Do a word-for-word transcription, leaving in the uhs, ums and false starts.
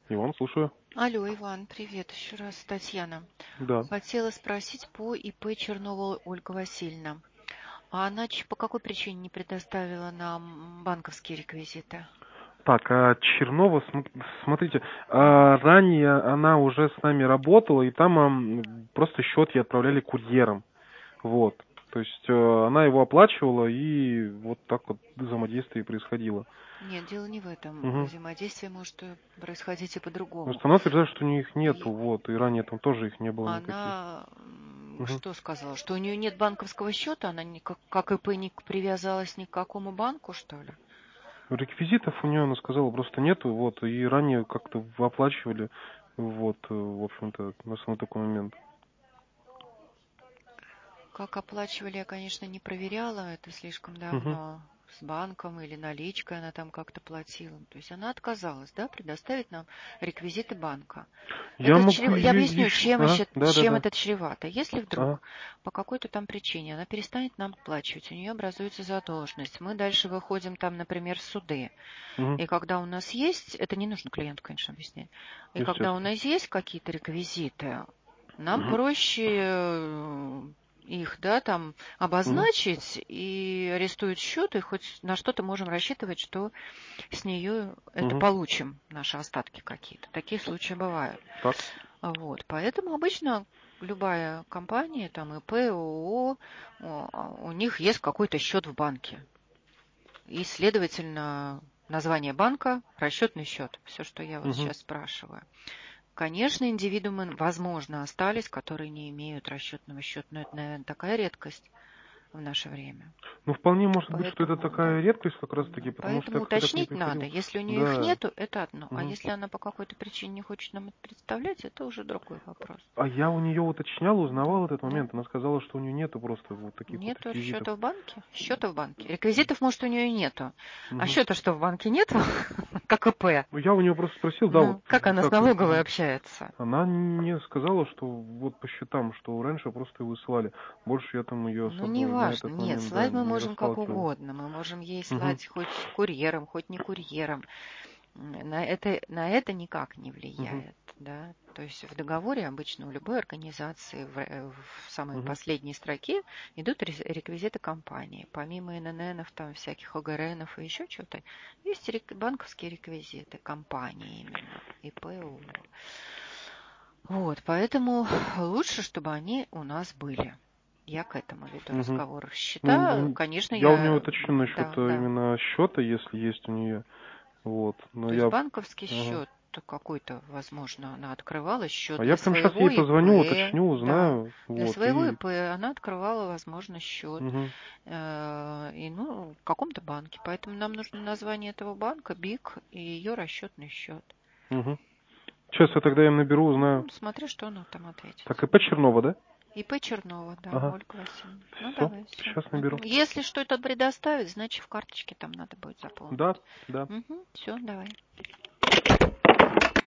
Иван, слушаю. Алло, Иван, привет, еще раз, Татьяна. Да. Хотела спросить по ИП Чернова Ольга Васильевна. А она ч- по какой причине не предоставила нам банковские реквизиты? Так, а Чернова, см- смотрите, а, ранее она уже с нами работала, и там ам, просто счет ей отправляли курьером. Вот. То есть э, она его оплачивала, и вот так вот взаимодействие происходило. Нет, дело не в этом. Угу. Взаимодействие может э, происходить и Потому по-другому. что она утверждает, что у нее их нету, И вот, и ранее там тоже их не было никаких. она м, Угу. что сказала? Что у нее нет банковского счета? Она ни как, как ИП не привязалась ни к какому банку, что ли? Реквизитов у нее, она сказала, просто нету, вот, и ранее как-то оплачивали, вот, э, в общем-то, на самый такой момент. Как оплачивали, я, конечно, не проверяла, это слишком Угу. давно, с банком или наличкой она там как-то платила. То есть она отказалась, да, предоставить нам реквизиты банка. Я Это могу чрев- Я объясню, еще... чем, А, еще, да, да, чем да. это чревато. Если А, вдруг по какой-то там причине она перестанет нам оплачивать, у нее образуется задолженность, мы дальше выходим там, например, в суды. угу, И когда у нас есть, это не нужно клиенту, конечно, объяснять, и когда у естественно. нас есть какие-то реквизиты, нам Угу, проще э, их, да, там угу, обозначить и арестуют счет, и хоть на что-то можем рассчитывать, что с нее это угу. получим, наши остатки какие-то. Такие случаи бывают. Так. Вот, поэтому обычно любая компания, там ИП, ООО, о, у них есть какой-то счет в банке. И, следовательно, название банка, расчетный счет. Все, что я вот Угу. сейчас спрашиваю. Конечно, индивидуумы, возможно, остались, которые не имеют расчетного счета, но это, наверное, такая редкость в наше время. Ну, вполне может быть, что это Поэтому, да. такая редкость как раз-таки, Да. потому что Поэтому я как-то так не уточнить надо. приходил. Если у нее их Да. нету, это одно. А Угу. если она по какой-то причине не хочет нам это представлять, это уже другой вопрос. А я у нее уточнял, Да, узнавал этот да. момент. Она сказала, что у нее нету просто вот таких вот Нету реквизитов. счета в банке? Счета в банке. Реквизитов, может, у нее и нету. А Угу. счета что, в банке нету? Как ИП. Ну, я у нее просто спросил, да, вот Ну, как она с как это. налоговой общается? Она мне сказала, что вот по счетам, что раньше просто его ссылали. Больше я там ее Ну, особо на неважно. этот Нет, момент, да, слать мы не можем как расталкивал. угодно. Мы можем ей Угу. слать хоть курьером, хоть не курьером. На это, на это никак не Угу. влияет. Да? То есть в договоре обычно у любой организации в, э, в самой Угу. последней строке идут рез- реквизиты компании. Помимо ИННов, там всяких ОГРНов и еще чего-то, есть рек- банковские реквизиты компании именно, ИП, ООО. Вот, поэтому лучше, чтобы они у нас были. Я к этому веду Угу. разговор. Счета, Ну, конечно, я у нее я... уточню насчет Да, э, да. именно счета, если есть у нее. Вот. Но То есть я. банковский Ага. счет какой-то, возможно, она открывала счет А для я прям сейчас своего ей позвоню, ИП. уточню, Да, узнаю. для Вот. своего И. ИП она открывала, возможно, счет Угу. э, и, ну, в каком-то банке. Поэтому нам нужно название этого банка, БИК и ее расчетный счет. Угу. Сейчас я тогда им наберу, узнаю. Ну, смотри, что она там ответит. Так, ИП Чернова, да? ИП Чернова, да, Ага. Ольга Васильевна. Ну, Все, давай, все. сейчас наберу. Если что-то предоставить, значит, в карточке там надо будет Да, заполнить. да. Угу, все, давай.